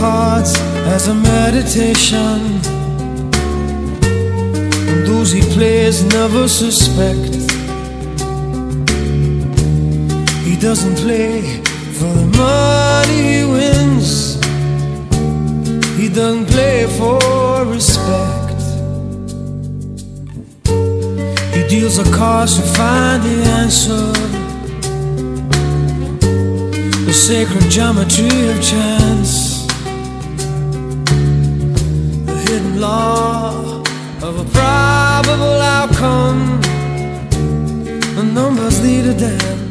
cards as a meditation, and those he plays never suspect. He doesn't play for the money he wins, he doesn't play for respect. He deals the cards to find the answer, the sacred geometry of chance, the hidden law of a probable outcome. The numbers lead a dance.